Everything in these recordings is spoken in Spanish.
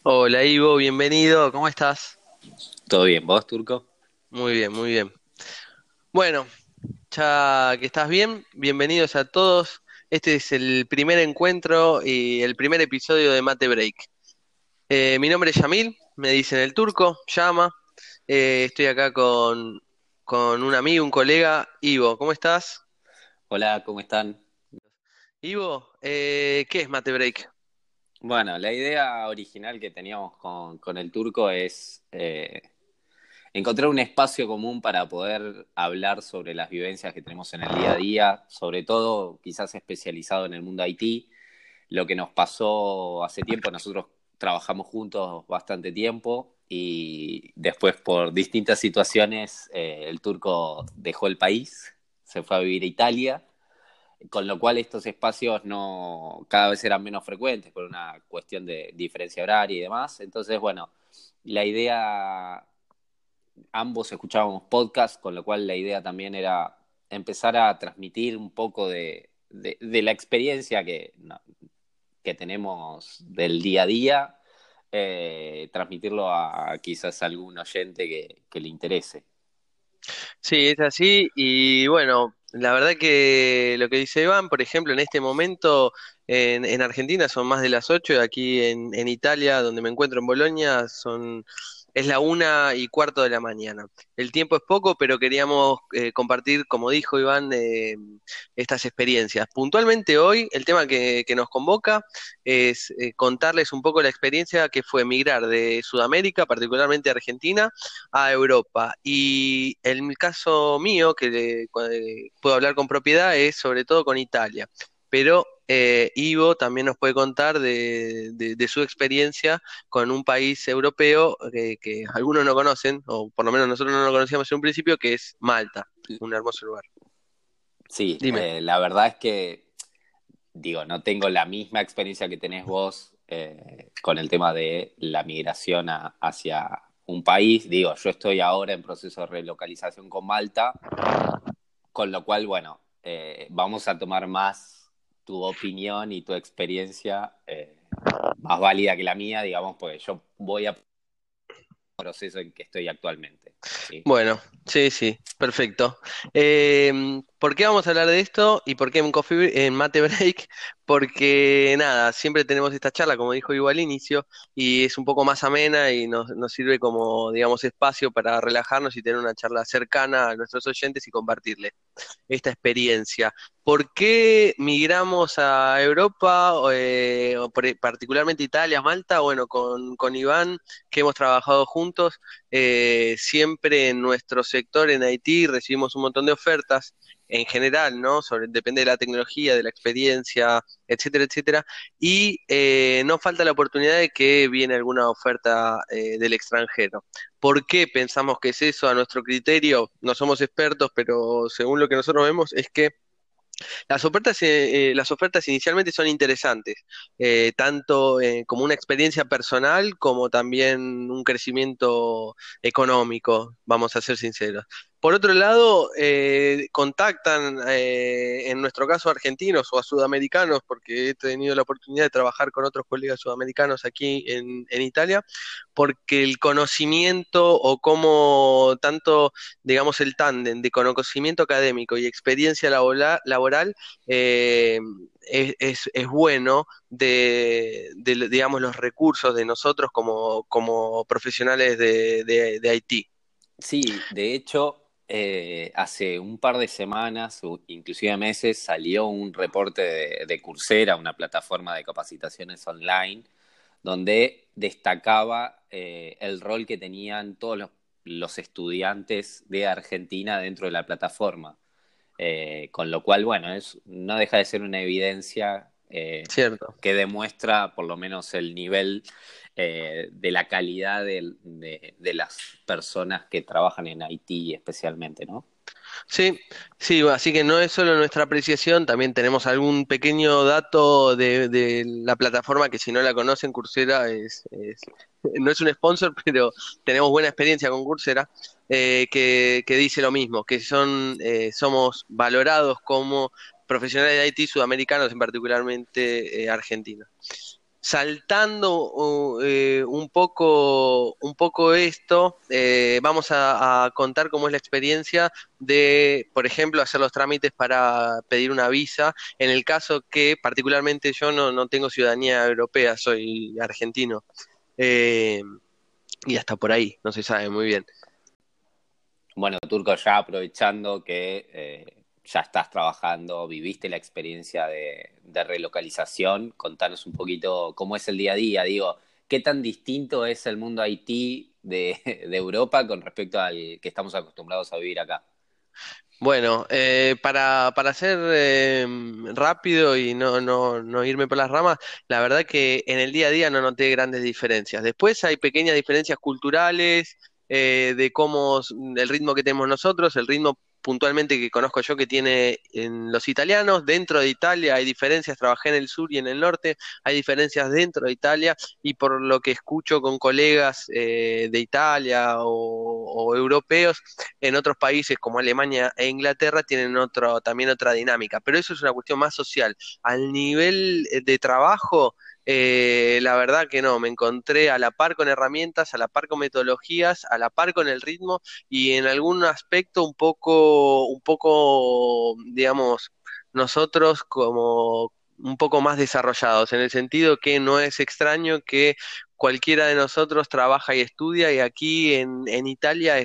Hola Ivo, bienvenido, ¿cómo estás? ¿Todo bien? ¿Vos, Turco? Muy bien, muy bien. Bueno, ya que estás bien, bienvenidos a todos. Este es el primer encuentro y el primer episodio de Mate Break. Mi nombre es Yamil, me dicen el turco, llama. Estoy acá con un amigo, un colega, Ivo, ¿cómo estás? Hola, ¿cómo están? Ivo, ¿qué es Mate Break? Bueno, la idea original que teníamos con el Turco es encontrar un espacio común para poder hablar sobre las vivencias que tenemos en el día a día, sobre todo quizás especializado en el mundo IT, lo que nos pasó hace tiempo. Nosotros trabajamos juntos bastante tiempo y después por distintas situaciones el Turco dejó el país, se fue a vivir a Italia. Con lo cual estos espacios no cada vez eran menos frecuentes por una cuestión de diferencia horaria y demás. Entonces, bueno, la idea, ambos escuchábamos podcast, con lo cual la idea también era empezar a transmitir un poco de la experiencia que, no, que tenemos del día a día, transmitirlo a quizás algún oyente que le interese. Sí, es así y bueno, la verdad que lo que dice Iván, por ejemplo, en este momento en Argentina son más de las 8 y aquí en Italia, donde me encuentro en Bolonia, es la 1:15 de la mañana. El tiempo es poco, pero queríamos compartir, como dijo Iván, estas experiencias. Puntualmente hoy, el tema que nos convoca es contarles un poco la experiencia que fue migrar de Sudamérica, particularmente Argentina, a Europa. Y el caso mío, puedo hablar con propiedad, es sobre todo con Italia. Pero Ivo también nos puede contar de su experiencia con un país europeo que algunos no conocen, o por lo menos nosotros no lo conocíamos en un principio, que es Malta, un hermoso lugar. Sí, Dime. la verdad es que digo, no tengo la misma experiencia que tenés vos con el tema de la migración hacia un país. Digo, yo estoy ahora en proceso de relocalización con Malta, con lo cual, bueno, vamos a tomar más tu opinión y tu experiencia más válida que la mía, digamos, porque yo voy a proceso en que estoy actualmente, ¿sí? Bueno, sí, sí, perfecto. ¿Por qué vamos a hablar de esto y por qué en Mate Break? Porque nada, siempre tenemos esta charla, como dijo Ivo al inicio, y es un poco más amena y nos sirve como, digamos, espacio para relajarnos y tener una charla cercana a nuestros oyentes y compartirles esta experiencia. ¿Por qué migramos a Europa, particularmente Italia, Malta? Bueno, con Iván, que hemos trabajado juntos, siempre en nuestro sector en Haití recibimos un montón de ofertas. En general, ¿no? Depende de la tecnología, de la experiencia, etcétera, etcétera. Y no falta la oportunidad de que viene alguna oferta del extranjero. ¿Por qué pensamos que es eso a nuestro criterio? No somos expertos, pero según lo que nosotros vemos es que las ofertas inicialmente son interesantes, tanto como una experiencia personal como también un crecimiento económico, vamos a ser sinceros. Por otro lado, contactan, en nuestro caso, argentinos o a sudamericanos, porque he tenido la oportunidad de trabajar con otros colegas sudamericanos aquí en Italia, porque el conocimiento o cómo tanto, digamos, el tándem de conocimiento académico y experiencia laboral eh, es bueno digamos, los recursos de nosotros como profesionales de IT. Sí, de hecho, hace un par de semanas, o inclusive meses, salió un reporte de Coursera, una plataforma de capacitaciones online, donde destacaba el rol que tenían todos los estudiantes de Argentina dentro de la plataforma. Con lo cual, bueno, no deja de ser una evidencia Cierto. que demuestra por lo menos el nivel de la calidad de las personas que trabajan en Haití especialmente, ¿no? Sí, sí, así que no es solo nuestra apreciación, también tenemos algún pequeño dato de la plataforma que si no la conocen, Coursera no es un sponsor, pero tenemos buena experiencia con Coursera, que dice lo mismo, que somos valorados como profesionales de IT sudamericanos, en particularmente argentinos. saltando un poco esto, vamos a contar cómo es la experiencia de, por ejemplo, hacer los trámites para pedir una visa, en el caso que particularmente yo no tengo ciudadanía europea, soy argentino. Eh, y hasta por ahí, no se sabe muy bien. Bueno, Turco, ya aprovechando que ya estás trabajando, viviste la experiencia de relocalización, contanos un poquito cómo es el día a día. Digo, ¿qué tan distinto es el mundo IT de Europa con respecto al que estamos acostumbrados a vivir acá? Bueno, para ser rápido y no irme por las ramas, la verdad que en el día a día no noté grandes diferencias. Después hay pequeñas diferencias culturales, de el ritmo que tenemos nosotros, el ritmo puntualmente que conozco yo que tiene en los italianos. Dentro de Italia hay diferencias, trabajé en el sur y en el norte, hay diferencias dentro de Italia y por lo que escucho con colegas de Italia o europeos en otros países como Alemania e Inglaterra tienen también otra dinámica, pero eso es una cuestión más social. Al nivel de trabajo, la verdad que no, me encontré a la par con herramientas, a la par con metodologías, a la par con el ritmo y en algún aspecto digamos, nosotros como un poco más desarrollados, en el sentido que no es extraño que cualquiera de nosotros trabaja y estudia y aquí en Italia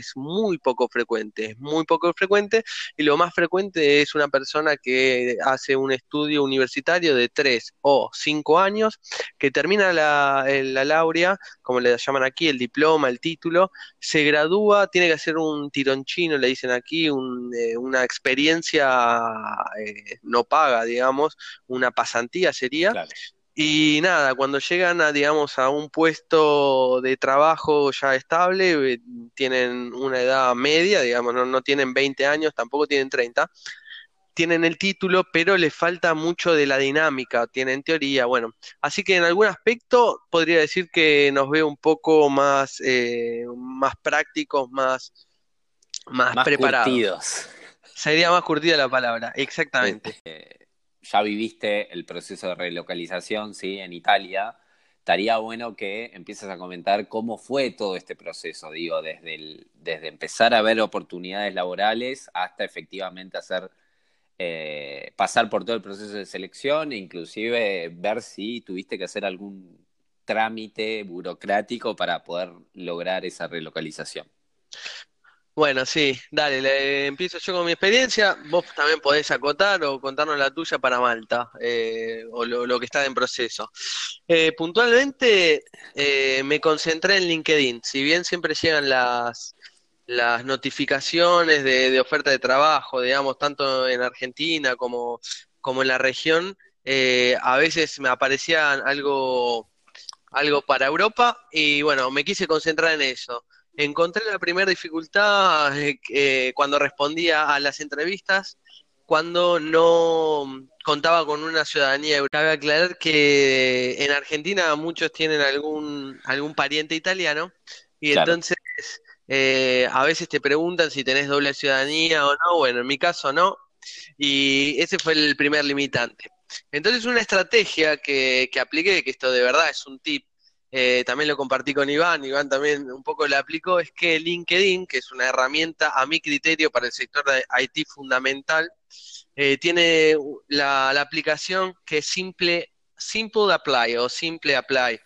es muy poco frecuente y lo más frecuente es una persona que hace un estudio universitario de 3 o 5 años, que termina la laurea, como le llaman aquí, el diploma, el título, se gradúa, tiene que hacer un tironchino, le dicen aquí, una experiencia no paga, digamos, una pasantía sería, Claro. y nada, cuando llegan a, digamos, a un puesto de trabajo ya estable, tienen una edad media, digamos, no tienen 20 años, tampoco tienen 30, tienen el título, pero les falta mucho de la dinámica, tienen teoría, bueno. Así que en algún aspecto podría decir que nos ve un poco más prácticos, más Más preparados. curtidos. Sería más curtida la palabra, exactamente. Ya viviste el proceso de relocalización, ¿sí? En Italia. Estaría bueno que empieces a comentar cómo fue todo este proceso, digo, desde empezar a ver oportunidades laborales hasta efectivamente pasar por todo el proceso de selección e inclusive ver si tuviste que hacer algún trámite burocrático para poder lograr esa relocalización. Bueno, sí, dale, empiezo yo con mi experiencia. Vos también podés acotar o contarnos la tuya para Malta, o lo que está en proceso. Puntualmente, me concentré en LinkedIn. Si bien siempre llegan las notificaciones de oferta de trabajo, digamos, tanto en Argentina como en la región, a veces me aparecían algo para Europa y bueno, me quise concentrar en eso. Encontré la primera dificultad cuando respondía a las entrevistas, cuando no contaba con una ciudadanía europea. Cabe aclarar que en Argentina muchos tienen algún pariente italiano y Claro, entonces a veces te preguntan si tenés doble ciudadanía o no. Bueno, en mi caso no, y ese fue el primer limitante. Entonces una estrategia que apliqué, que esto de verdad es un tip, también lo compartí con Iván, Iván también un poco lo aplicó, es que LinkedIn, que es una herramienta a mi criterio para el sector de IT fundamental, tiene la aplicación que es Simple Apply o Simple Apply,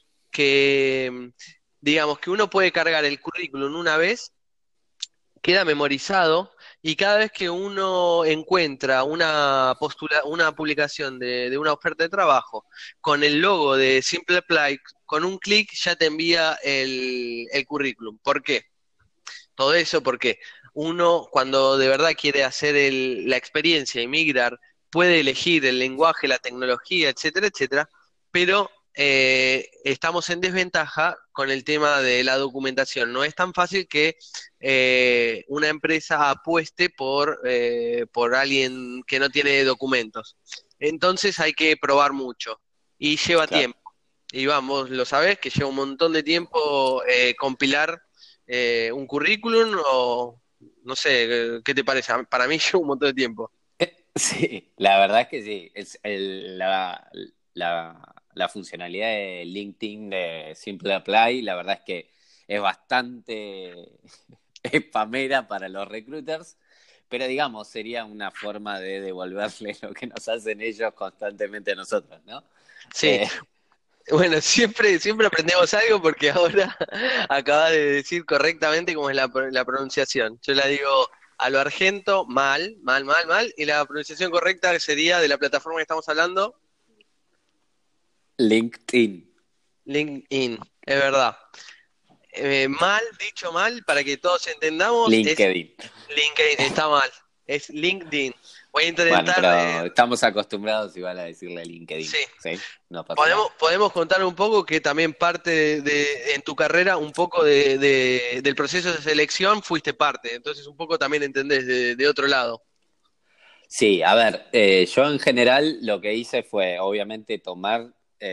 que digamos que uno puede cargar el currículum una vez, queda memorizado y cada vez que uno encuentra una publicación de una oferta de trabajo con el logo de Simple Apply, con un clic ya te envía el currículum. ¿Por qué? Todo eso porque uno cuando de verdad quiere hacer la experiencia y migrar, puede elegir el lenguaje, la tecnología, etcétera, etcétera, pero estamos en desventaja con el tema de la documentación. No es tan fácil que una empresa apueste por alguien que no tiene documentos. Entonces hay que probar mucho y lleva claro. tiempo. Y vamos, lo sabés, que lleva un montón de tiempo compilar un currículum o no sé, ¿qué te parece? Para mí lleva un montón de tiempo. Sí, la verdad es que sí. la funcionalidad de LinkedIn de Simple Apply, la verdad es que es bastante spamera para los recruiters, pero digamos, sería una forma de devolverle lo que nos hacen ellos constantemente a nosotros, ¿no? Sí, Eh, bueno, siempre aprendemos algo porque ahora acabas de decir correctamente cómo es la pronunciación. Yo la digo a lo argento, mal, mal, mal, mal, y la pronunciación correcta sería de la plataforma que estamos hablando, LinkedIn, LinkedIn, es verdad. Mal, dicho mal, para que todos entendamos, es LinkedIn. LinkedIn, está mal, es LinkedIn. Voy a Bueno, intentar, pero estamos acostumbrados igual a decirle LinkedIn, sí, ¿sí? No pasa podemos, nada. podemos contar un poco que también parte en tu carrera, un poco del proceso de selección, fuiste parte, entonces un poco también entendés de otro lado. Sí, a ver, yo en general lo que hice fue obviamente tomar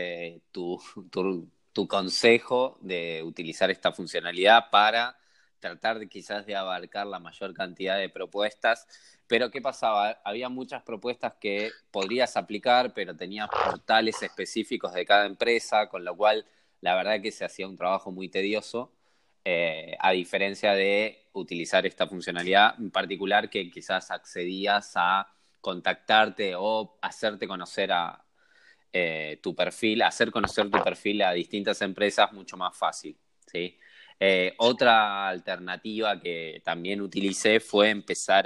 tu consejo de utilizar esta funcionalidad para tratar de quizás de abarcar la mayor cantidad de propuestas, pero ¿qué pasaba? Había muchas propuestas que podrías aplicar, pero tenías portales específicos de cada empresa, con lo cual la verdad que se hacía un trabajo muy tedioso, a diferencia de utilizar esta funcionalidad en particular que quizás accedías a contactarte o hacerte conocer a tu perfil, hacer conocer tu perfil a distintas empresas mucho más fácil, ¿sí? Otra alternativa que también utilicé fue empezar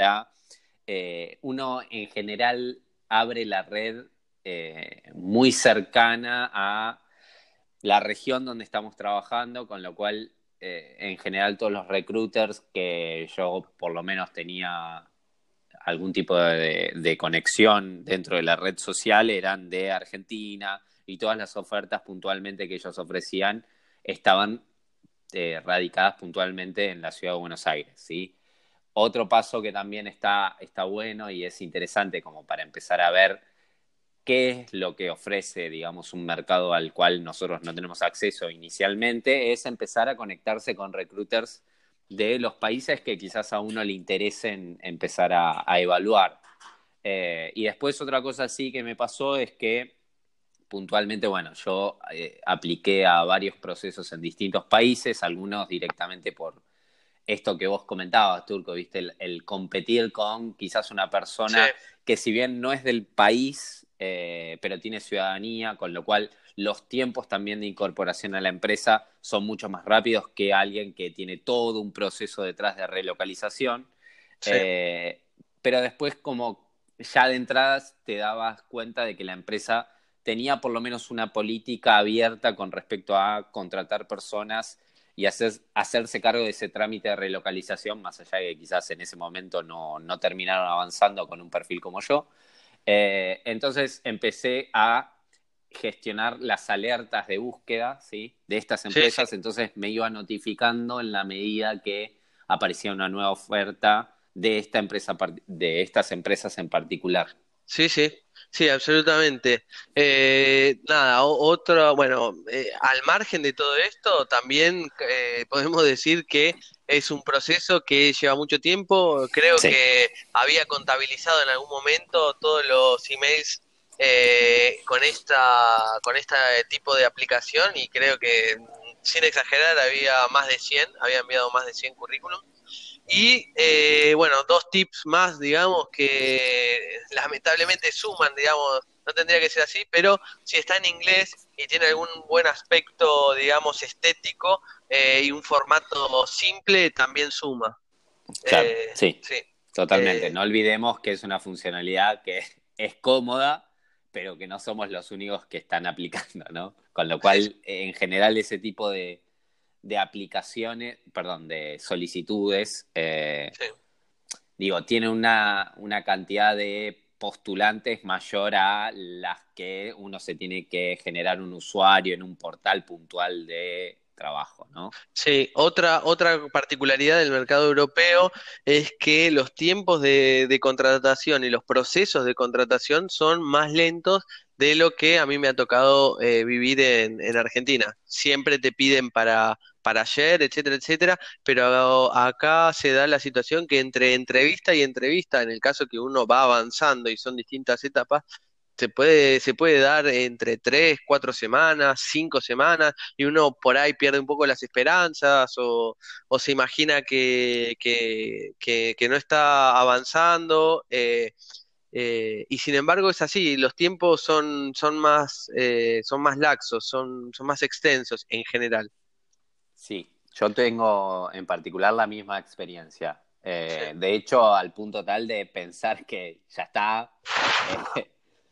uno en general abre la red muy cercana a la región donde estamos trabajando, con lo cual en general todos los recruiters que yo por lo menos tenía algún tipo de conexión dentro de la red social eran de Argentina y todas las ofertas puntualmente que ellos ofrecían estaban radicadas puntualmente en la ciudad de Buenos Aires, ¿sí? Otro paso que también está bueno y es interesante como para empezar a ver qué es lo que ofrece, digamos, un mercado al cual nosotros no tenemos acceso inicialmente, es empezar a conectarse con recruiters de los países que quizás a uno le interesen empezar a evaluar. Y después otra cosa sí que me pasó es que puntualmente, bueno, yo apliqué a varios procesos en distintos países, algunos directamente por esto que vos comentabas, Turco, ¿viste? El competir con quizás una Sí, persona que si bien no es del país, pero tiene ciudadanía, con lo cual los tiempos también de incorporación a la empresa son mucho más rápidos que alguien que tiene todo un proceso detrás de relocalización. sí. Eh, pero después como ya de entradas te dabas cuenta de que la empresa tenía por lo menos una política abierta con respecto a contratar personas y hacerse cargo de ese trámite de relocalización, más allá de que quizás en ese momento no terminaron avanzando con un perfil como yo. Entonces empecé a gestionar las alertas de búsqueda, ¿sí? De estas Sí, sí. empresas, entonces me iba notificando en la medida que aparecía una nueva oferta de esta empresa, de estas empresas en particular. Sí, sí, sí, absolutamente. Nada, otro, bueno, al margen de todo esto, también podemos decir que es un proceso que lleva mucho tiempo. Creo Sí, que había contabilizado en algún momento todos los emails con esta tipo de aplicación y creo que, sin exagerar, había más de 100, había enviado más de 100 currículums. Y bueno, dos tips más, digamos, que lamentablemente suman, digamos, no tendría que ser así, pero si está en inglés y tiene algún buen aspecto, digamos, estético y un formato simple, también suma. claro, sí. Sí, Totalmente. eh, No olvidemos que es una funcionalidad que es cómoda, pero que no somos los únicos que están aplicando, ¿no? Con lo sí, cual, en general, ese tipo de aplicaciones, perdón, de solicitudes, sí. digo, tiene una cantidad de postulantes mayor a las que uno se tiene que generar un usuario en un portal puntual de trabajo, ¿no? Sí, otra particularidad del mercado europeo es que los tiempos de contratación y los procesos de contratación son más lentos de lo que a mí me ha tocado vivir en Argentina. Siempre te piden para ayer, etcétera, etcétera, pero acá se da la situación que entre entrevista y entrevista, en el caso que uno va avanzando y son distintas etapas, se puede dar entre 3, 4 semanas, 5 semanas, y uno por ahí pierde un poco las esperanzas o se imagina que no está avanzando. Y sin embargo es así, los tiempos son más laxos, son más extensos en general. Sí, yo tengo en particular la misma experiencia. Sí, De hecho, al punto tal de pensar que ya está, eh,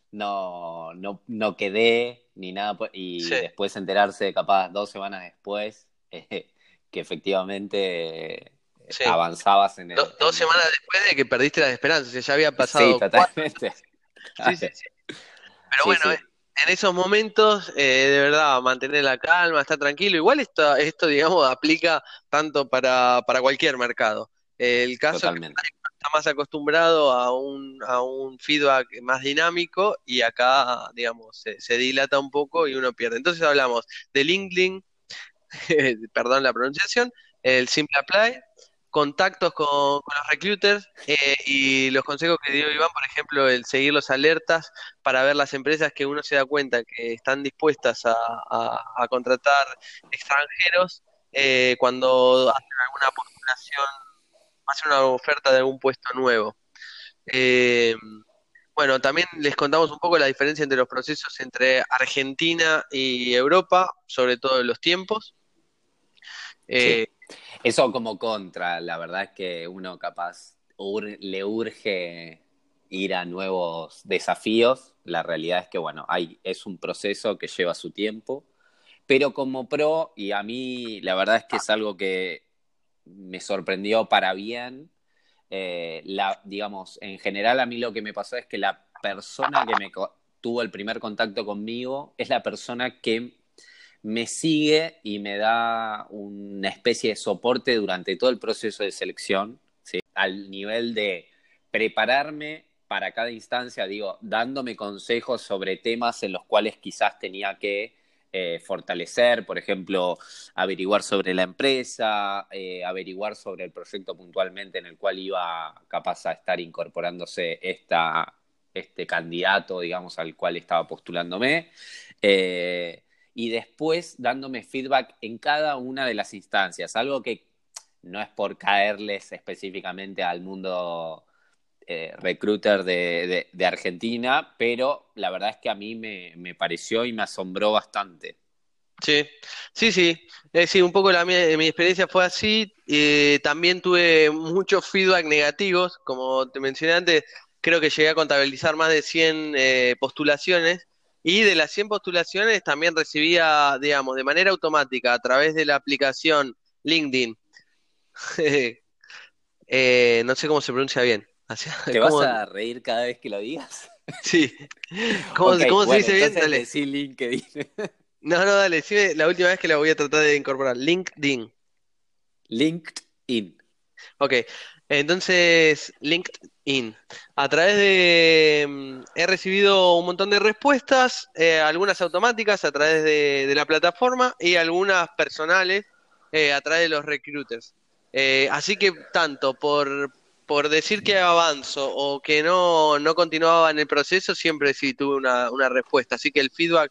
no quedé ni nada, sí, y después enterarse capaz 2 semanas después que efectivamente sí. avanzabas en el... 2 semanas después de que perdiste las esperanzas, o sea, ya había Sí, pasado 4. totalmente. Sí, sí, Claro. sí. Pero Sí, bueno, sí, en esos momentos, de verdad, mantener la calma, estar tranquilo. Igual esto, digamos, aplica tanto para cualquier mercado. El caso es que totalmente. está más acostumbrado a un feedback más dinámico y acá, digamos, se dilata un poco y uno pierde. Entonces hablamos de LinkedIn, perdón la pronunciación, el Simple Apply, contactos con los recruiters, y los consejos que dio Iván, por ejemplo, el seguir los alertas para ver las empresas que uno se da cuenta que están dispuestas a contratar extranjeros, cuando hacen alguna postulación, hacen una oferta de algún puesto nuevo. Eh, bueno, también les contamos un poco la diferencia entre los procesos entre Argentina y Europa, sobre todo en los tiempos. Eh, Sí. Eso como contra, la verdad es que uno capaz le urge ir a nuevos desafíos. La realidad es que, bueno, es un proceso que lleva su tiempo, pero como pro, y a mí la verdad es que es algo que me sorprendió para bien, digamos, en general a mí lo que me pasó es que la persona que tuvo el primer contacto conmigo es la persona que me sigue y me da una especie de soporte durante todo el proceso de selección, ¿sí? Al nivel de prepararme para cada instancia, digo, dándome consejos sobre temas en los cuales quizás tenía que fortalecer, por ejemplo, averiguar sobre la empresa, averiguar sobre el proyecto puntualmente en el cual iba capaz a estar incorporándose este candidato, digamos, al cual estaba postulándome. Eh, y después dándome feedback en cada una de las instancias, algo que no es por caerles específicamente al mundo recruiter de Argentina, pero la verdad es que a mí me pareció y me asombró bastante. Sí, sí, sí. Sí, un poco mi experiencia fue así. También tuve muchos feedback negativos, como te mencioné antes, creo que llegué a contabilizar más de 100 postulaciones y de las 100 postulaciones también recibía, digamos, de manera automática a través de la aplicación LinkedIn. No sé cómo se pronuncia bien. ¿Te vas ¿Cómo? a reír cada vez que lo digas? Sí. ¿Cómo, Ok, cómo se bueno, dice bien? entonces Dale. decí LinkedIn. No, no, dale. Decime la última vez que la voy a tratar de incorporar. LinkedIn. LinkedIn. Ok, entonces LinkedIn. A través de... he recibido un montón de respuestas, algunas automáticas a través de la plataforma y algunas personales, a través de los recruiters. Así que tanto por decir que avanzo o que no continuaba en el proceso, siempre sí tuve una respuesta. Así que el feedback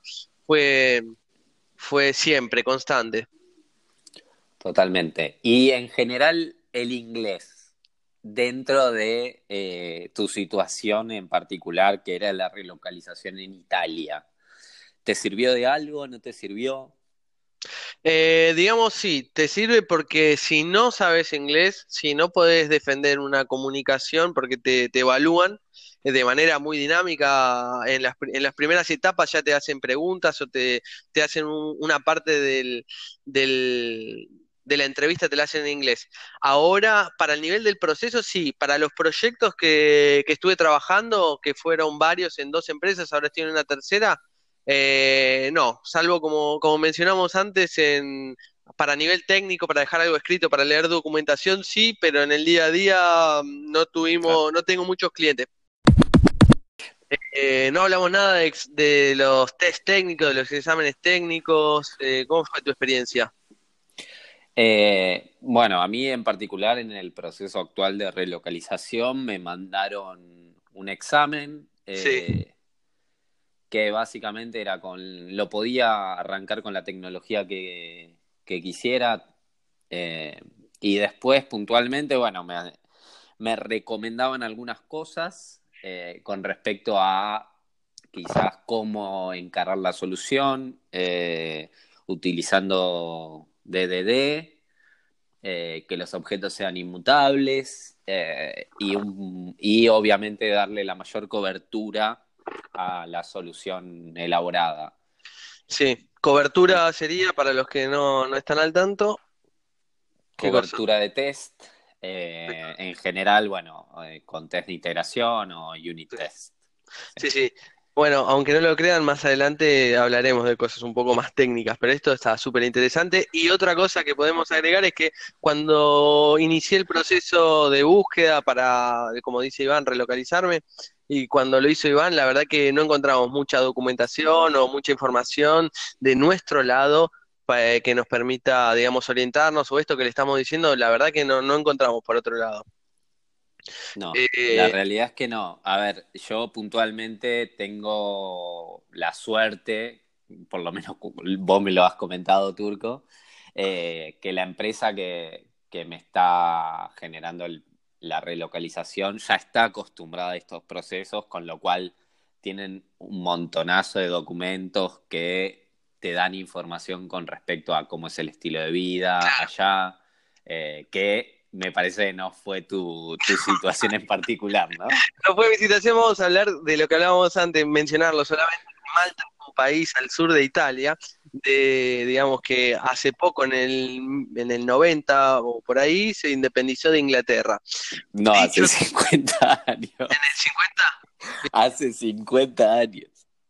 fue siempre constante. Totalmente. Y en general, el inglés, dentro de tu situación en particular, que era la relocalización en Italia, ¿te sirvió de algo? ¿No te sirvió? Digamos, sí, te sirve porque si no sabes inglés, si no podés defender una comunicación, porque te evalúan de manera muy dinámica, en las primeras etapas ya te hacen preguntas o te hacen una parte de la entrevista, te la hacen en inglés. Ahora, para el nivel del proceso, sí, para los proyectos que estuve trabajando, que fueron varios en 2 empresas, ahora estoy en una tercera. No, salvo como mencionamos antes, para nivel técnico, para dejar algo escrito, para leer documentación, sí, pero en el día a día Claro. no tengo muchos clientes. No hablamos nada de los test técnicos, de los exámenes técnicos. ¿Cómo fue tu experiencia? Bueno, a mí en particular en el proceso actual de relocalización me mandaron un examen. Sí, que básicamente era lo podía arrancar con la tecnología que quisiera. eh, y después, puntualmente, bueno, me recomendaban algunas cosas con respecto a quizás cómo encarar la solución, utilizando DDD, que los objetos sean inmutables, y obviamente darle la mayor cobertura a la solución elaborada. Sí, cobertura sería, para los que no están al tanto, ¿qué cosa? Cobertura de test, en general, bueno, con test de integración o unit test. Sí. Sí, sí. Bueno, aunque no lo crean, más adelante hablaremos de cosas un poco más técnicas, pero esto está súper interesante. Y otra cosa que podemos agregar es que cuando inicié el proceso de búsqueda para, como dice Iván, relocalizarme, y cuando lo hizo Iván, la verdad que no encontramos mucha documentación o mucha información de nuestro lado que nos permita, digamos, orientarnos o esto que le estamos diciendo, la verdad que no encontramos por otro lado. No, la Eh, realidad es que no. A ver, yo puntualmente tengo la suerte, por lo menos vos me lo has comentado, Turco, que la empresa que me está generando la relocalización ya está acostumbrada a estos procesos, con lo cual tienen un montonazo de documentos que te dan información con respecto a cómo es el estilo de vida allá, que me parece que no fue tu situación en particular, ¿no? No fue mi situación, vamos a hablar de lo que hablábamos antes, mencionarlo solamente. Malta es un país al sur de Italia, digamos que hace poco, en el 90 o por ahí, se independizó de Inglaterra. No, hace Dicho 50 en el años. 50, Hace 50 años.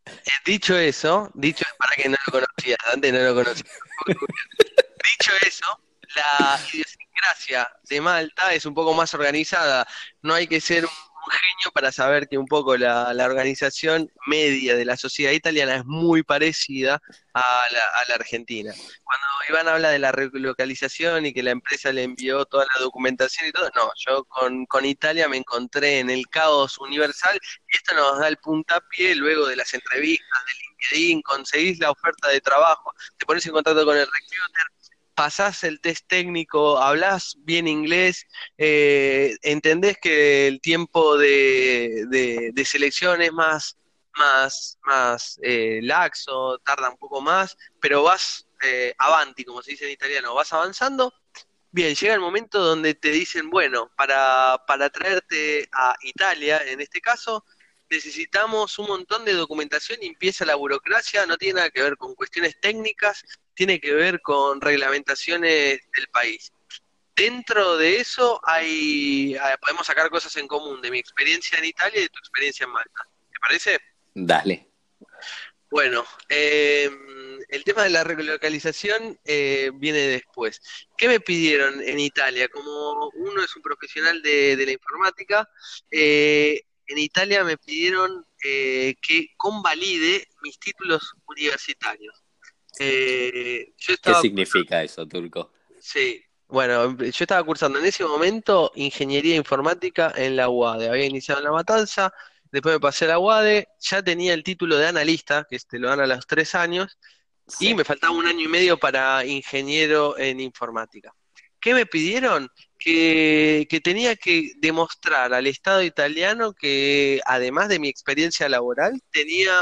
dicho para que no lo conocía, antes no lo conocía. Dicho eso, la idiosincrasia de Malta es un poco más organizada. No hay que ser un genio para saber que un poco la organización media de la sociedad italiana es muy parecida a la Argentina. Cuando Iván habla de la relocalización y que la empresa le envió toda la documentación y todo, no, yo con Italia me encontré en el caos universal y esto nos da el puntapié luego de las entrevistas de LinkedIn, conseguís la oferta de trabajo, te pones en contacto con el recruiter, pasás el test técnico, hablás bien inglés, entendés que el tiempo de selección es más laxo, tarda un poco más, pero vas avanti, como se dice en italiano, vas avanzando. Bien, llega el momento donde te dicen, bueno, para traerte a Italia, en este caso, necesitamos un montón de documentación y empieza la burocracia, no tiene nada que ver con cuestiones técnicas, tiene que ver con reglamentaciones del país. Dentro de eso podemos sacar cosas en común de mi experiencia en Italia y de tu experiencia en Malta. ¿Te parece? Dale. Bueno, el tema de la relocalización viene después. ¿Qué me pidieron en Italia? Como uno es un profesional de la informática, en Italia me pidieron que convalide mis títulos universitarios. Yo ¿Qué estaba significa eso, Turco? Sí, bueno, yo estaba cursando en ese momento ingeniería informática en la UADE. Había iniciado en La Matanza, después me pasé a la UADE, ya tenía el título de analista, que te lo dan a los 3 años, y Sí. me faltaba un año y medio para ingeniero en informática. ¿Qué me pidieron? Que tenía que demostrar al Estado italiano que, además de mi experiencia laboral, tenía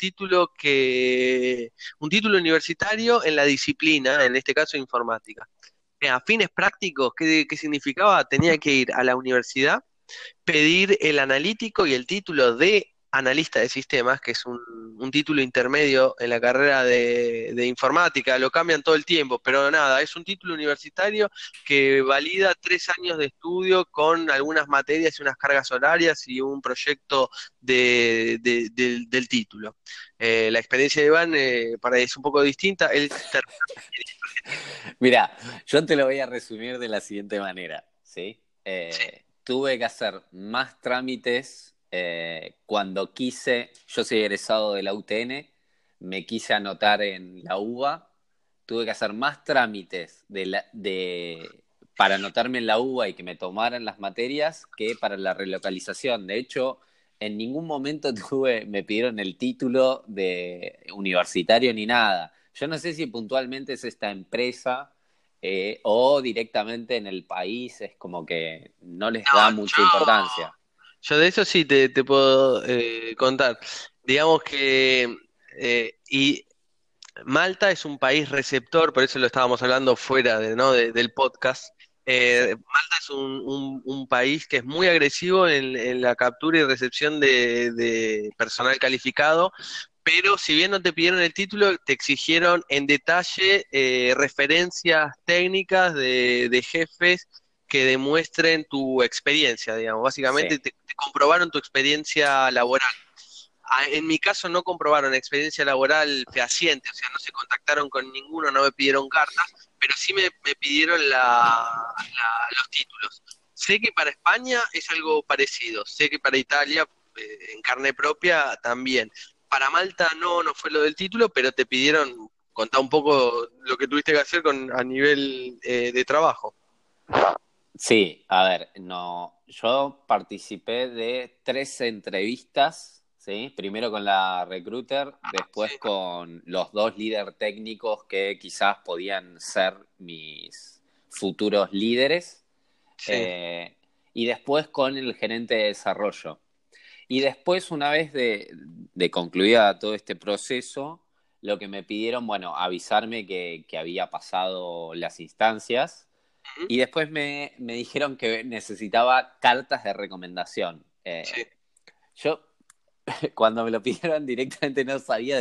un título universitario en la disciplina, en este caso informática. A fines prácticos, ¿qué significaba? Tenía que ir a la universidad, pedir el analítico y el título de analista de sistemas, que es un título intermedio en la carrera de informática, lo cambian todo el tiempo, pero nada, es un título universitario que valida 3 años de estudio con algunas materias y unas cargas horarias y un proyecto del título. La experiencia de Iván es un poco distinta. Él Mira, yo te lo voy a resumir de la siguiente manera, ¿sí? sí, Tuve que hacer más trámites cuando yo soy egresado de la UTN, me quise anotar en la UBA, tuve que hacer más trámites para anotarme en la UBA y que me tomaran las materias que para la relocalización. De hecho, en ningún momento me pidieron el título de universitario ni nada. Yo no sé si puntualmente es esta empresa o directamente en el país, es como que no les da No, mucha importancia. yo de eso sí te puedo contar. Digamos que y Malta es un país receptor, por eso lo estábamos hablando fuera de, ¿no? del podcast. Sí, Malta es un país que es muy agresivo en la captura y recepción de personal calificado, pero si bien no te pidieron el título, te exigieron en detalle referencias técnicas de jefes que demuestren tu experiencia, digamos. Básicamente sí. te comprobaron tu experiencia laboral. En mi caso no comprobaron experiencia laboral fehaciente, o sea, no se contactaron con ninguno, no me pidieron cartas, pero sí me pidieron los títulos. Sé que para España es algo parecido, sé que para Italia, en carne propia, también. Para Malta no fue lo del título, pero te pidieron contar un poco lo que tuviste que hacer a nivel de trabajo. Sí, a ver, no, yo participé de 3 entrevistas, ¿sí? Primero con la recruiter, Sí, después con los 2 líderes técnicos que quizás podían ser mis futuros líderes, sí. eh, y después con el gerente de desarrollo. Y después, una vez de concluida todo este proceso, lo que me pidieron, bueno, avisarme que había pasado las instancias Ujú. y después me dijeron que necesitaba cartas de recomendación. Sí, Yo cuando me lo pidieron directamente no sabía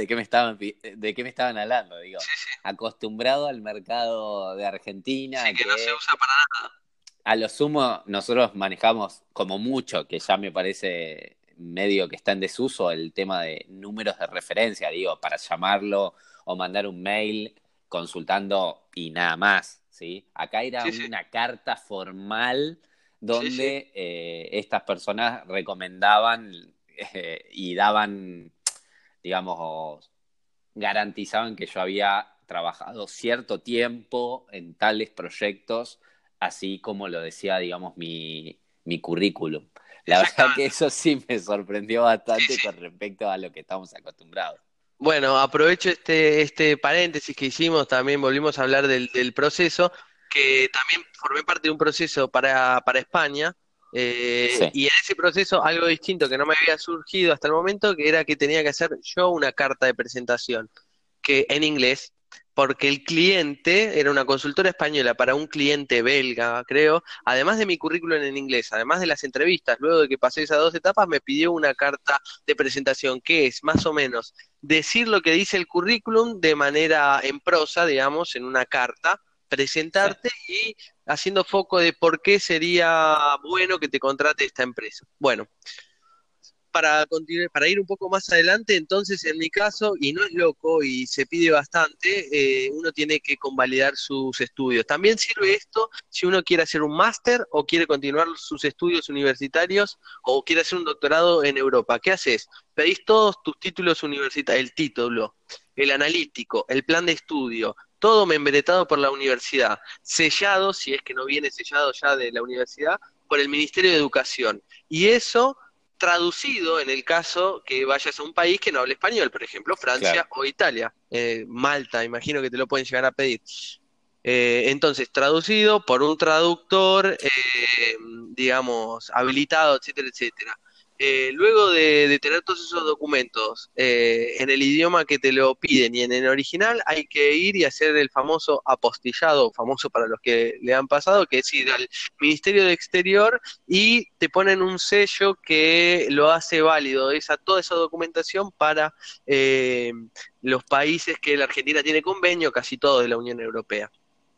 de qué me estaban hablando, digo, sí, sí. acostumbrado al mercado de Sí Argentina que no se que usa para nada. a lo sumo nosotros manejamos como mucho, que ya me parece medio que está en desuso el tema de números de referencia, digo, para llamarlo o mandar un mail consultando y nada más, ¿sí? Acá era Sí, sí, una carta formal sí, sí. donde estas personas recomendaban y daban, digamos, garantizaban que yo había trabajado cierto tiempo en tales proyectos, así como lo decía, digamos, mi currículum. La verdad que Exactamente. eso sí me sorprendió Sí, bastante sí. con respecto a lo que estamos acostumbrados. Bueno, aprovecho este paréntesis que hicimos, también volvimos a hablar del proceso, que también formé parte de un proceso para España, Sí, y en ese proceso algo distinto que no me había surgido hasta el momento, que era que tenía que hacer yo una carta de presentación, que en inglés, porque el cliente era una consultora española para un cliente belga, creo, además de mi currículum en inglés, además de las entrevistas, luego de que pasé esas 2 etapas, me pidió una carta de presentación, que es más o menos decir lo que dice el currículum de manera en prosa, digamos, en una carta, sí. presentarte y haciendo foco de por qué sería bueno que te contrate esta empresa. Bueno, para continuar, para ir un poco más adelante, entonces en mi caso, y no es loco y se pide bastante, uno tiene que convalidar sus estudios. También sirve esto si uno quiere hacer un máster o quiere continuar sus estudios universitarios o quiere hacer un doctorado en Europa. ¿Qué haces? Pedís todos tus títulos universitarios, el título, el analítico, el plan de estudio, todo membretado por la universidad, sellado, si es que no viene sellado ya de la universidad, por el Ministerio de Educación. Y eso traducido en el caso que vayas a un país que no hable español, por ejemplo, Claro. Francia o Italia. Malta, imagino que te lo pueden llegar a pedir. Entonces, traducido por un traductor, digamos, habilitado, etcétera, etcétera. Luego de tener todos esos documentos en el idioma que te lo piden y en el original, hay que ir y hacer el famoso apostillado, famoso para los que le han pasado, que es ir al Ministerio de Exterior y te ponen un sello que lo hace válido toda esa documentación para eh, los países que la Argentina tiene convenio, casi todos de la Unión Europea.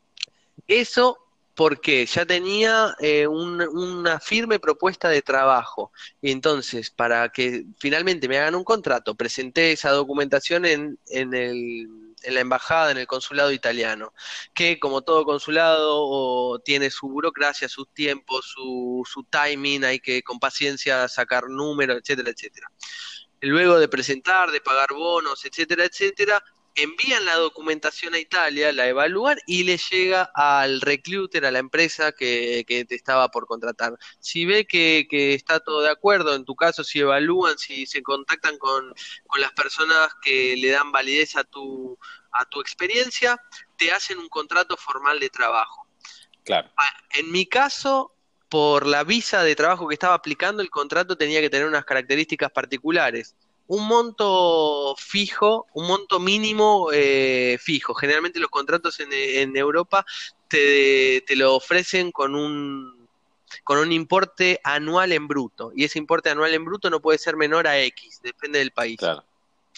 Eso porque ya tenía una firme propuesta de trabajo. Y entonces, para que finalmente me hagan un contrato, presenté esa documentación en la embajada, en el consulado italiano, que como todo consulado tiene su burocracia, sus tiempos, su timing, hay que con paciencia sacar números, etcétera, etcétera. Luego de presentar, de pagar bonos, etcétera, etcétera, envían la documentación a Italia, la evalúan y le llega al recruiter, a la empresa que te estaba por contratar. Si ve que está todo de acuerdo, en tu caso, si evalúan, si se contactan con las personas que le dan validez a tu experiencia, te hacen un contrato formal de trabajo. Claro, En mi caso, por la visa de trabajo que estaba aplicando, el contrato tenía que tener unas características particulares. Un monto fijo, un monto mínimo fijo. Generalmente los contratos en Europa te lo ofrecen con un importe anual en bruto. Y ese importe anual en bruto no puede ser menor a X, depende del país. claro,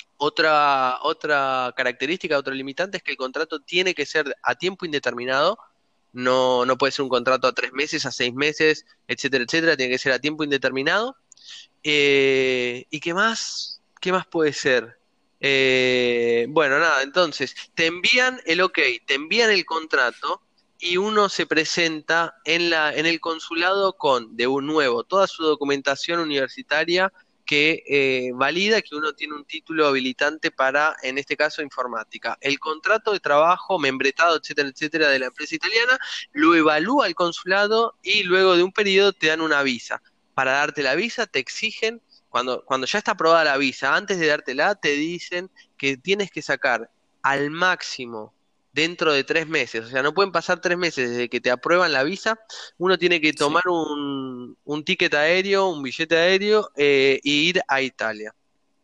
Otra característica, otro limitante es que el contrato tiene que ser a tiempo indeterminado, no puede ser un contrato a 3 meses, a 6 meses, etcétera, etcétera, tiene que ser a tiempo indeterminado. ¿Y qué más? ¿Qué más puede ser? Bueno, nada, entonces, te envían el ok, te envían el contrato y uno se presenta en el consulado con, de un nuevo, toda su documentación universitaria que valida que uno tiene un título habilitante para, en este caso, informática. El contrato de trabajo, membretado, etcétera, etcétera, de la empresa italiana, lo evalúa el consulado y luego de un periodo te dan una visa. Para darte la visa te exigen, cuando ya está aprobada la visa, antes de dártela, te dicen que tienes que sacar al máximo dentro de 3 meses. O sea, no pueden pasar 3 meses desde que te aprueban la visa. Uno tiene que sí. tomar un ticket aéreo, un billete aéreo e ir a Italia.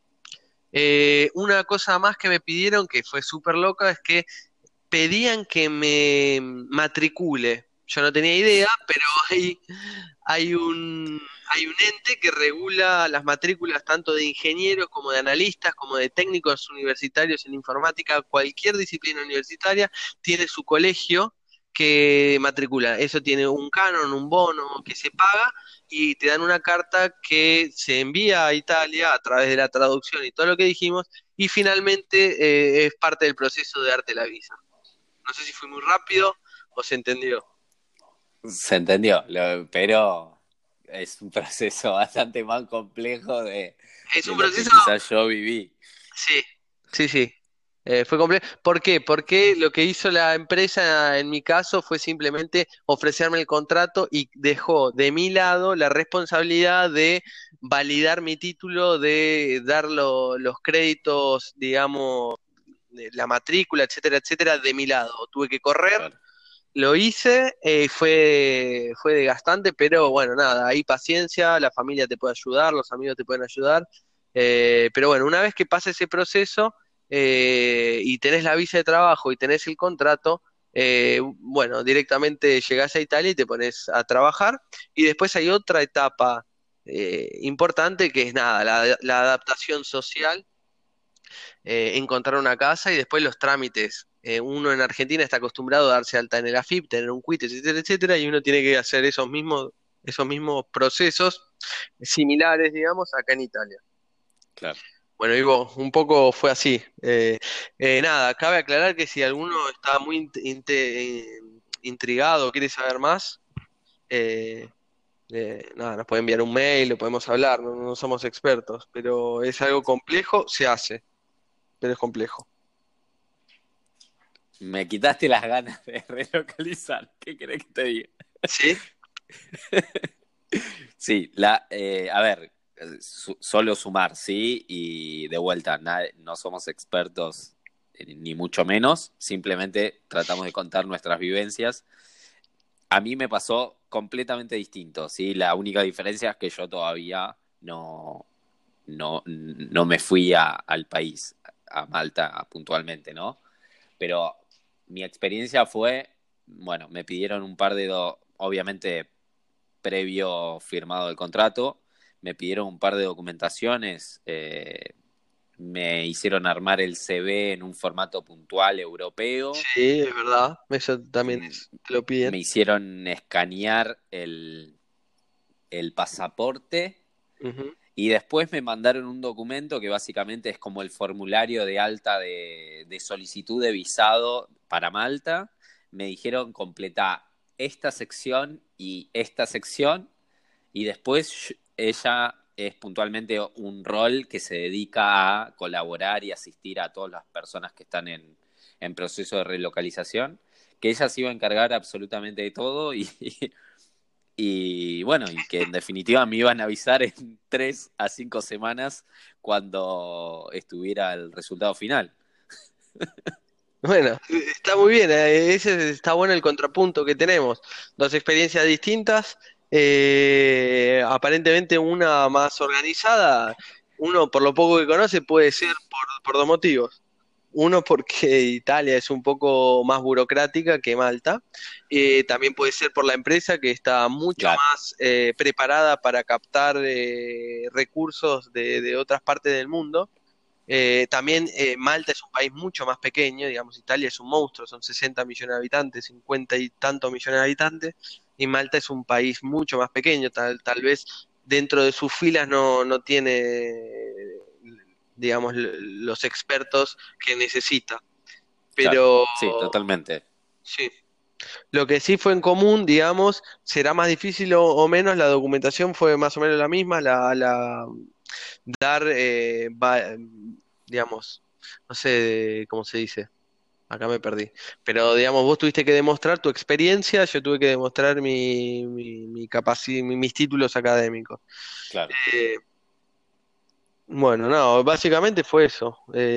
Una cosa más que me pidieron, que fue súper loca, es que pedían que me matricule. Yo no tenía idea, pero hay hay un ente que regula las matrículas tanto de ingenieros como de analistas, como de técnicos universitarios en informática. Cualquier disciplina universitaria tiene su colegio que matricula. Eso tiene un canon, un bono que se paga y te dan una carta que se envía a Italia a través de la traducción y todo lo que dijimos y finalmente es parte del proceso de darte la visa. No sé si fui muy rápido o se entendió. Se entendió, pero es un proceso bastante más complejo Es de un lo que proceso, quizás yo viví. sí, sí, sí. Fue complejo. ¿Por qué? Porque lo que hizo la empresa en mi caso fue simplemente ofrecerme el contrato y dejó de mi lado la responsabilidad de validar mi título, de dar los créditos, digamos, de la matrícula, etcétera, etcétera, de mi lado. Tuve que correr. Claro. Lo hice, fue desgastante, pero bueno, nada, hay paciencia, la familia te puede ayudar, los amigos te pueden ayudar, pero bueno, una vez que pasa ese proceso y tenés la visa de trabajo y tenés el contrato, bueno, directamente llegás a Italia y te pones a trabajar y después hay otra etapa importante que es nada, la adaptación social, encontrar una casa y después los trámites. Uno en Argentina está acostumbrado a darse alta en el AFIP, tener un quit, etcétera, etcétera, y uno tiene que hacer esos mismos procesos similares, digamos, acá en Italia. Claro. Bueno, Ivo, un poco fue así. Nada, cabe aclarar que si alguno está muy intrigado, quiere saber más, eh, nada, nos puede enviar un mail, lo podemos hablar, no somos expertos, pero es algo complejo, se hace, pero es complejo. Me quitaste las ganas de relocalizar. ¿Qué querés que te diga? ¿Sí? Sí, a ver, solo sumar, sí, y de vuelta, no somos expertos ni mucho menos, simplemente tratamos de contar nuestras vivencias. A mí me pasó completamente distinto, sí, la única diferencia es que yo todavía no me fui al país, a Malta puntualmente, ¿no? Pero mi experiencia fue, bueno, me pidieron un par obviamente previo firmado el contrato, me pidieron un par de documentaciones, me hicieron armar el CV en un formato puntual europeo, Sí, es verdad. Eso también te lo piden. me hicieron escanear el pasaporte Ujú. y después me mandaron un documento que básicamente es como el formulario de alta de solicitud de visado para Malta. Me dijeron completar esta sección y esta sección y después ella es puntualmente un rol que se dedica a colaborar y asistir a todas las personas que están en proceso de relocalización, que ella se iba a encargar absolutamente de todo y bueno, y que en definitiva me iban a avisar en 3 a 5 semanas cuando estuviera el resultado final. Bueno, está muy bien, ese está bueno el contrapunto que tenemos. Dos experiencias distintas, aparentemente una más organizada, uno por lo poco que conoce puede ser por dos motivos. Uno porque Italia es un poco más burocrática que Malta. También puede ser por la empresa que está mucho Claro, más preparada para captar recursos de otras partes del mundo. También Malta es un país mucho más pequeño, digamos, Italia es un monstruo, son 60 millones de habitantes, 50 y tantos millones de habitantes, y Malta es un país mucho más pequeño, tal vez dentro de sus filas no tiene, digamos, los expertos que necesita. claro. Pero Sí, totalmente. sí, lo que sí fue en común, digamos, será más difícil o menos, la documentación fue más o menos la misma, dar, digamos, no sé cómo se dice, acá me perdí, pero digamos, vos tuviste que demostrar tu experiencia, yo tuve que demostrar mis títulos académicos. Claro. Eh, bueno, no, básicamente fue eso.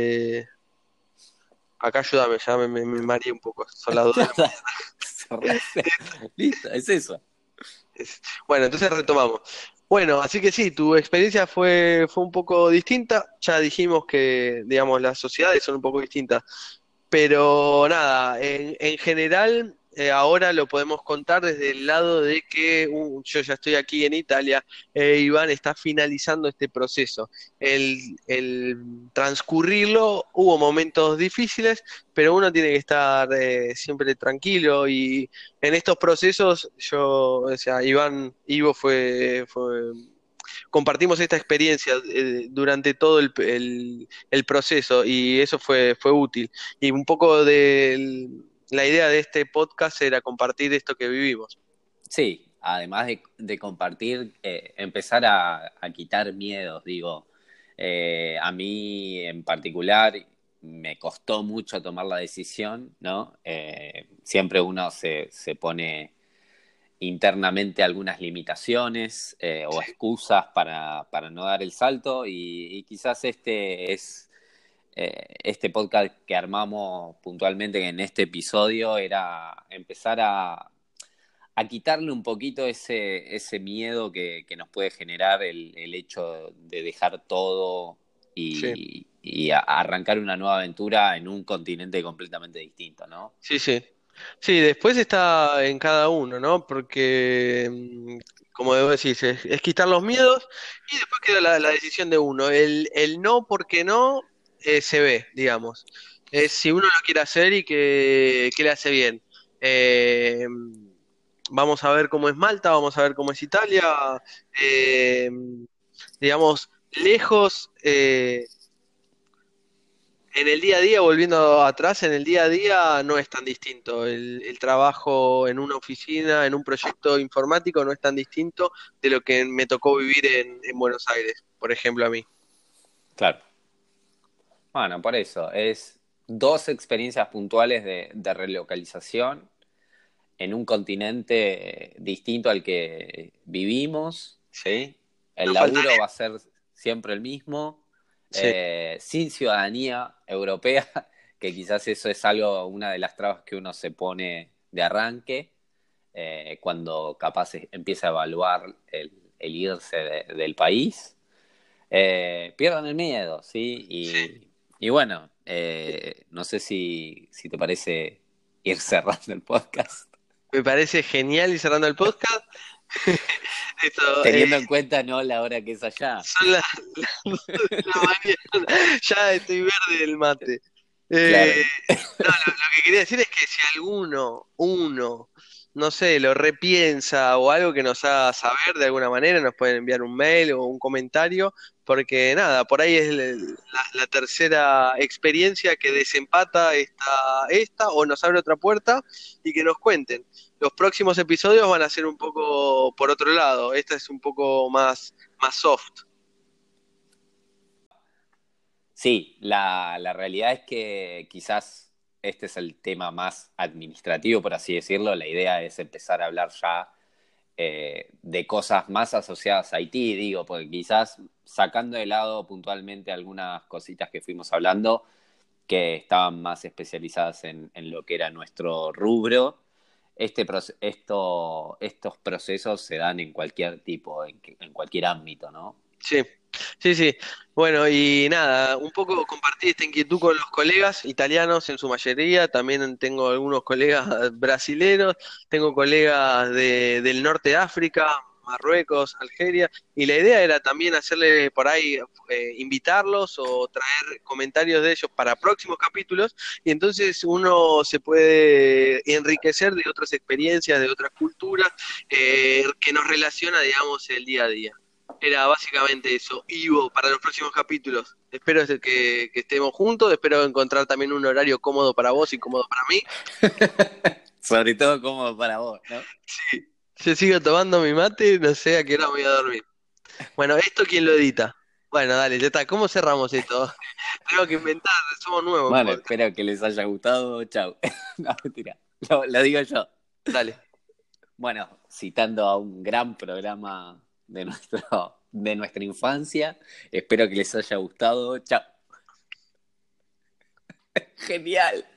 Acá ayúdame, ya me mareé un poco, son las 2 de la Nada, listo, es eso. Bueno, entonces retomamos. Bueno, así que sí, tu experiencia fue un poco distinta. Ya dijimos que, digamos, las sociedades son un poco distintas. Pero nada, en general, ahora lo podemos contar desde el lado de que yo ya estoy aquí en Italia, Iván está finalizando este proceso. El transcurrirlo, hubo momentos difíciles, pero uno tiene que estar siempre tranquilo y en estos procesos, o sea, Ivo compartimos esta experiencia durante todo el proceso y eso fue útil. Y un poco la idea de este podcast era compartir esto que vivimos. Sí, además de compartir, empezar a quitar miedos, digo. A mí en particular me costó mucho tomar la decisión, ¿no? Siempre uno se pone internamente algunas limitaciones o excusas para no dar el salto y quizás este podcast que armamos puntualmente en este episodio era empezar a quitarle un poquito ese miedo que nos puede generar el hecho de dejar todo Sí, y arrancar una nueva aventura en un continente completamente distinto, ¿no? sí, sí. Sí, después está en cada uno, ¿no? Porque, como debo decir, es quitar los miedos y después queda la decisión de uno. El no, porque no, se ve, digamos. Es si uno lo quiere hacer y que le hace bien. Eh, Vamos a ver cómo es Malta, vamos a ver cómo es Italia. Eh, digamos, lejos. En el día a día, volviendo atrás, en el día a día no es tan distinto. El trabajo en una oficina, en un proyecto informático, no es tan distinto de lo que me tocó vivir en Buenos Aires, por ejemplo, a mí. Claro. Bueno, por eso, es dos experiencias puntuales de relocalización en un continente distinto al que vivimos, ¿sí? El No laburo faltaría. va a ser siempre el mismo, Sí, sin ciudadanía europea, que quizás eso es algo, una de las trabas que uno se pone de arranque, cuando capaz empieza a evaluar el irse del país. Pierdan el miedo, ¿sí? sí. Y bueno, no sé si te parece ir cerrando el podcast. Me parece genial y cerrando el podcast. Esto, Teniendo en cuenta, ¿no? La hora que es allá. son las 2 de la mañana. Ya estoy verde del mate. Claro, Eh, no, lo que quería decir es que si uno, no sé, lo repiensa o algo que nos haga saber de alguna manera, nos pueden enviar un mail o un comentario, porque nada, por ahí es la tercera experiencia que desempata esta o nos abre otra puerta y que nos cuenten. Los próximos episodios van a ser un poco por otro lado, esta es un poco más soft. Sí, la realidad es que quizás este es el tema más administrativo, por así decirlo. La idea es empezar a hablar ya de cosas más asociadas a Haití, digo, porque quizás sacando de lado puntualmente algunas cositas que fuimos hablando, que estaban más especializadas en lo que era nuestro rubro, estos procesos se dan en cualquier tipo, en cualquier ámbito, ¿no? Sí, sí, sí. Bueno, y nada, un poco compartí esta inquietud con los colegas italianos en su mayoría, también tengo algunos colegas brasileros, tengo colegas del norte de África, Marruecos, Algeria, y la idea era también hacerle por ahí, invitarlos o traer comentarios de ellos para próximos capítulos, y entonces uno se puede enriquecer de otras experiencias, de otras culturas, que nos relaciona, digamos, el día a día. Era básicamente eso. Ivo, para los próximos capítulos. Espero que estemos juntos, espero encontrar también un horario cómodo para vos y cómodo para mí. Sobre todo como para vos, ¿no? Sí. Yo sigo tomando mi mate, no sé a qué hora me voy a dormir. Bueno, ¿esto quién lo edita? Bueno, dale, ya está. ¿Cómo cerramos esto? Tengo que inventar, somos nuevos en Bueno, podcast. espero que les haya gustado. Chau. No, mentira. Lo digo yo. Dale. Bueno, citando a un gran programa de nuestra infancia, espero que les haya gustado. Chao. Genial.